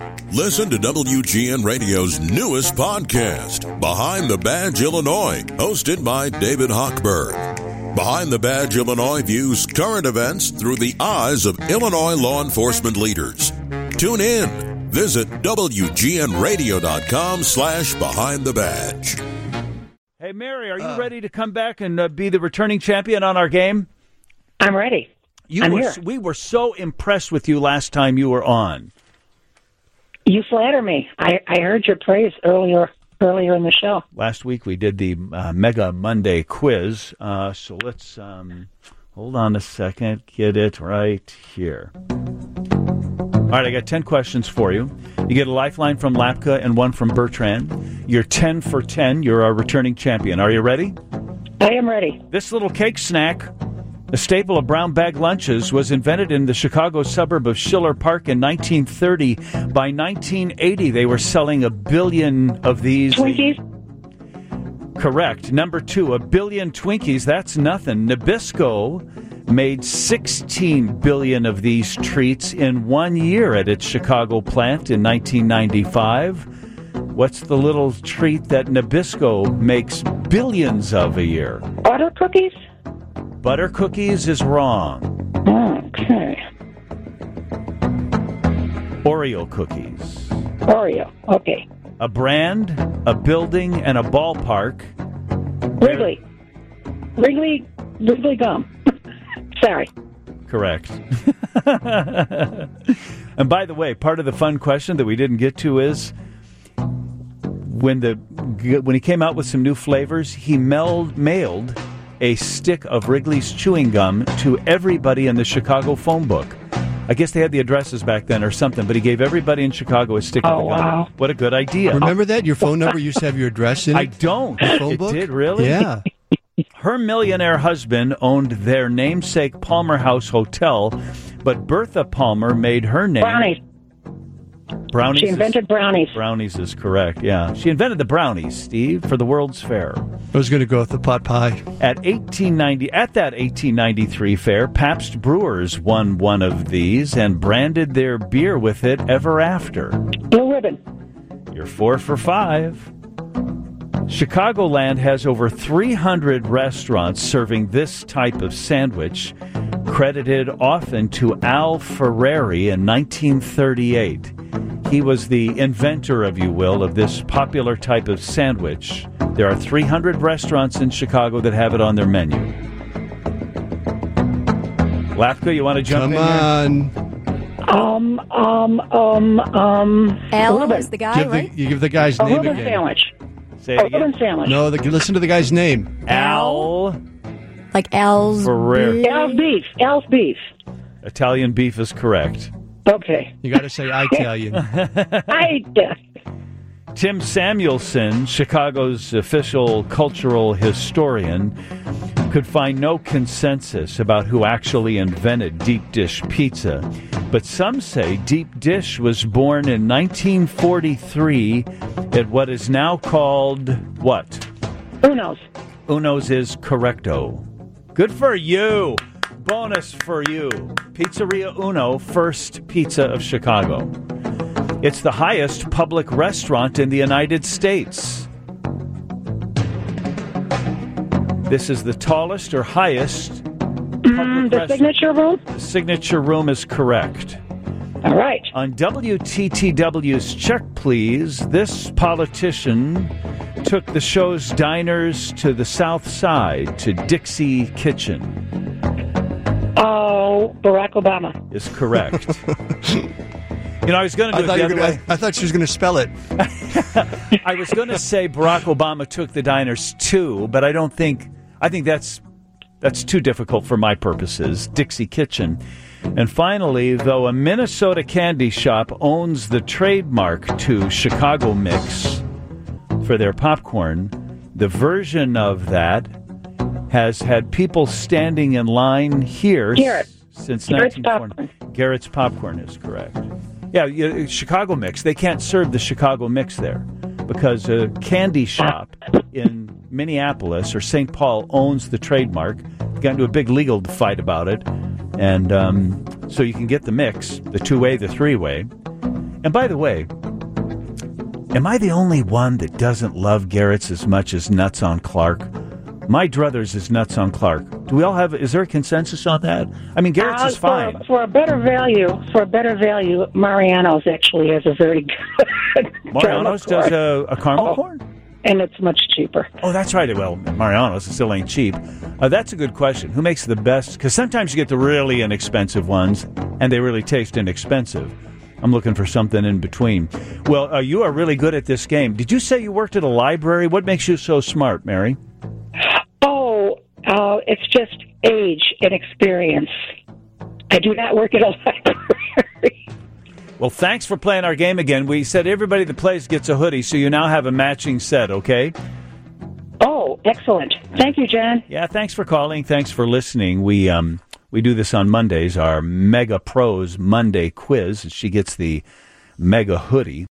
Listen to WGN Radio's newest podcast, Behind the Badge Illinois, hosted by David Hochberg. Behind the Badge Illinois views current events through the eyes of Illinois law enforcement leaders. Tune in. Visit WGNRadio.com/Behind the Badge. Hey, Mary, are you ready to come back and be the returning champion on our game? I'm ready. We were so impressed with you last time you were on. You flatter me. I heard your praise earlier in the show. Last week we did the Mega Monday quiz, so let's hold on a second, get it right here. All right, I got 10 questions for you. You get a lifeline from Lapka and one from Bertrand. You're 10 for 10. You're our returning champion. Are you ready? I am ready. This little cake snack, a staple of brown bag lunches, was invented in the Chicago suburb of Schiller Park in 1930. By 1980, they were selling 1 billion of these. Twinkies? Correct. Number 2, 1 billion Twinkies. That's nothing. Nabisco made 16 billion of these treats in 1 year at its Chicago plant in 1995. What's the little treat that Nabisco makes billions of a year? Butter cookies? Butter cookies is wrong. Okay. Oreo cookies. Oreo. Okay. A brand, a building, and a ballpark. Wrigley. Wrigley gum. Sorry. Correct. And by the way, part of the fun question that we didn't get to is when he came out with some new flavors, he mailed a stick of Wrigley's chewing gum to everybody in the Chicago phone book. I guess they had the addresses back then or something, but he gave everybody in Chicago a stick of the gum. Wow. What a good idea. Remember that? Your phone number used to have your address in it? I don't. Your phone book? It did, really? Yeah. Her millionaire husband owned their namesake Palmer House Hotel, but Bertha Palmer made her name... Brownies. She invented brownies. Brownies is correct, yeah. She invented the brownies, Steve, for the World's Fair. I was going to go with the pot pie. At that 1893 fair, Pabst Brewers won one of these and branded their beer with it ever after. Blue Ribbon. You're 4 for 5. Chicagoland has over 300 restaurants serving this type of sandwich, credited often to Al Ferrari in 1938. He was the inventor, if you will, of this popular type of sandwich. There are 300 restaurants in Chicago that have it on their menu. Lapka, you want to jump in here? Come on. Al is the guy, right? You give the guy's name again. Reuben sandwich. Say it again. Reuben sandwich. No, listen to the guy's name. Al. Like Al's Ferrari. Al's beef. Italian beef is correct. Okay. You got to say Italian. Tim Samuelson, Chicago's official cultural historian, could find no consensus about who actually invented deep dish pizza. But some say deep dish was born in 1943 at what is now called what? Uno's. Uno's is correcto. Good for you. Bonus for you. Pizzeria Uno, first pizza of Chicago. It's the highest public restaurant in the United States. This is the tallest or highest public the Signature Room? The Signature Room is correct. All right. On WTTW's Check Please, this politician took the show's diners to the South Side, to Dixie Kitchen. Oh, Barack Obama. Is correct. I was going to do it the other way. I thought she was going to spell it. I was going to say Barack Obama took the diners too, but I think that's too difficult for my purposes. Dixie Kitchen. And finally, though a Minnesota candy shop owns the trademark to Chicago Mix for their popcorn, the version of that has had people standing in line here since 1940. Garrett's Popcorn is correct. Yeah, Chicago Mix. They can't serve the Chicago Mix there because a candy shop in Minneapolis or St. Paul owns the trademark. Got into a big legal fight about it. And so you can get the mix, the two-way, the three-way. And by the way, am I the only one that doesn't love Garrett's as much as Nuts on Clark? My druthers is Nuts on Clark. Do we all have? Is there a consensus on that? I mean, Garrett's is fine. For a better value, Mariano's actually has a very good. Mariano's does a caramel corn, and it's much cheaper. Oh, that's right. Well, Mariano's still ain't cheap. That's a good question. Who makes the best? Because sometimes you get the really inexpensive ones, and they really taste inexpensive. I'm looking for something in between. Well, you are really good at this game. Did you say you worked at a library? What makes you so smart, Mary? It's just age and experience. I do not work at a library. Well, thanks for playing our game again. We said everybody that plays gets a hoodie, so you now have a matching set, okay? Oh, excellent. Thank you, John. Yeah, thanks for calling. Thanks for listening. We do this on Mondays, our Mega Pros Monday quiz. She gets the Mega Hoodie.